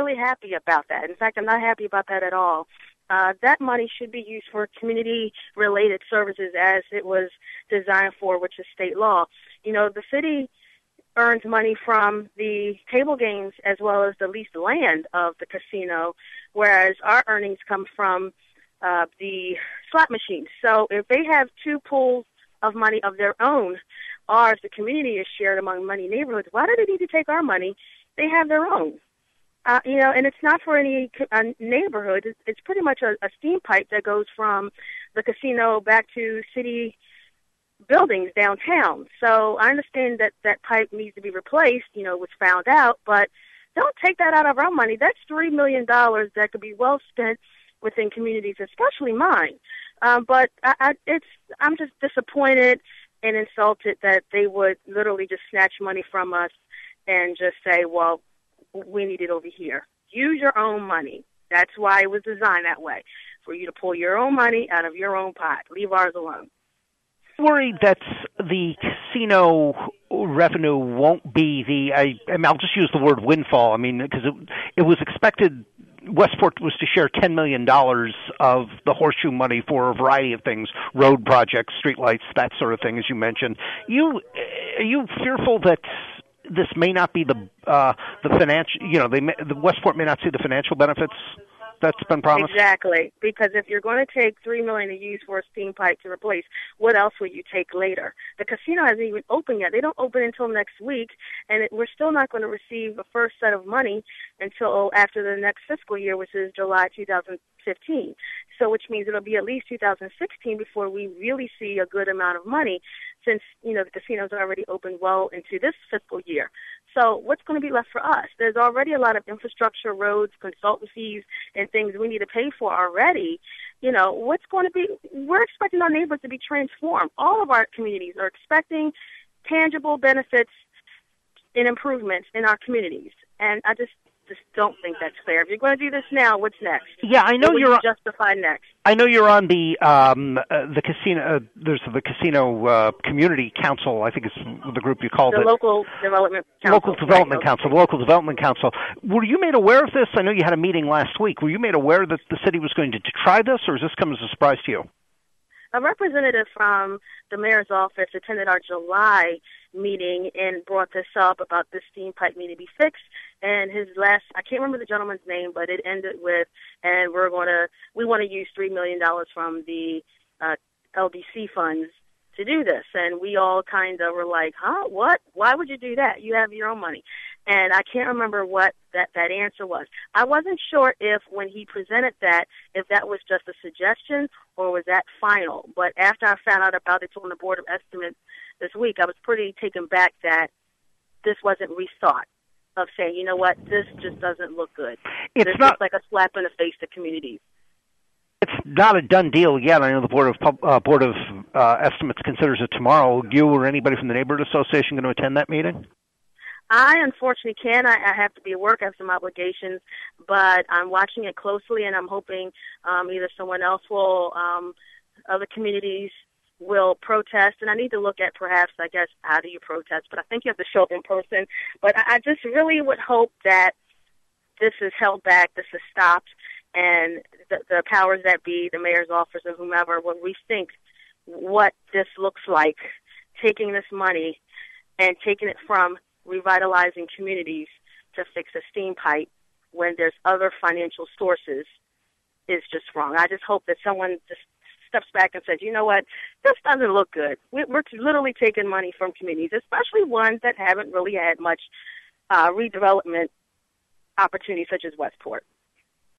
really happy about that. In fact, I'm not happy about that at all. That money should be used for community-related services as it was designed for, which is state law. You know, the city earns money from the table games as well as the leased land of the casino, whereas our earnings come from the slot machines. So if they have two pools of money of their own, ours, the community, is shared among many neighborhoods, why do they need to take our money? They have their own. You know, and it's not for any neighborhood. It's pretty much a steam pipe that goes from the casino back to city buildings downtown. So I understand that that pipe needs to be replaced, you know, was found out, but don't take that out of our money. That's $3 million that could be well spent within communities, especially mine. But I'm just disappointed and insulted that they would literally just snatch money from us and just say, well, we need it over here. Use your own money. That's why it was designed that way, for you to pull your own money out of your own pot. Leave ours alone. Worried that the casino revenue won't be I'll just use the word windfall. I mean, because it was expected Westport was to share $10 million of the horseshoe money for a variety of things, road projects, streetlights, that sort of thing, as you mentioned. Are you fearful that this may not be the financial, you know, the Westport may not see the financial benefits that's been promised? Exactly, because if you're going to take $3 million to use for a steam pipe to replace, what else will you take later? The casino hasn't even opened yet. They don't open until next week, and we're still not going to receive the first set of money until after the next fiscal year, which is July 2015. So which means it'll be at least 2016 before we really see a good amount of money, since, you know, the casino's already opened well into this fiscal year. So what's going to be left for us? There's already a lot of infrastructure, roads, consultancies, and things we need to pay for already. You know, what's going to be, we're expecting our neighborhoods to be transformed. All of our communities are expecting tangible benefits and improvements in our communities. And I just don't think that's fair. If you're going to do this now, what's next? Yeah, I know you're justified next. I know you're on the casino. There's the casino community council. I think it's the group you called the it. Local Development Council. Local Development Council. The Local Development Council. Were you made aware of this? I know you had a meeting last week. Were you made aware that the city was going to try this, or has this come as a surprise to you? A representative from the mayor's office attended our July meeting and brought this up about this steam pipe needing to be fixed. And his last, I can't remember the gentleman's name, but it ended with, and we want to use $3 million from the LDC funds to do this. And we all kind of were like, huh, what? Why would you do that? You have your own money. And I can't remember what that answer was. I wasn't sure if when he presented that, if that was just a suggestion or was that final. But after I found out about it on the Board of Estimates this week, I was pretty taken back that this wasn't rethought, of saying, you know what, this just doesn't look good. It's not like a slap in the face to communities. It's not a done deal yet. I know the Board of Estimates considers it tomorrow. You or anybody from the Neighborhood Association going to attend that meeting? I unfortunately can't. I have to be at work. I have some obligations, but I'm watching it closely, and I'm hoping either someone else will, other communities will protest. And I need to look at perhaps, I guess, how do you protest? But I think you have to show up in person. But I just really would hope that this is held back, this is stopped, and the powers that be, the mayor's office or whomever, will rethink what this looks like, taking this money and taking it from revitalizing communities to fix a steam pipe when there's other financial sources is just wrong. I just hope that someone just steps back and says, you know what, this doesn't look good. We're literally taking money from communities, especially ones that haven't really had much redevelopment opportunities such as Westport.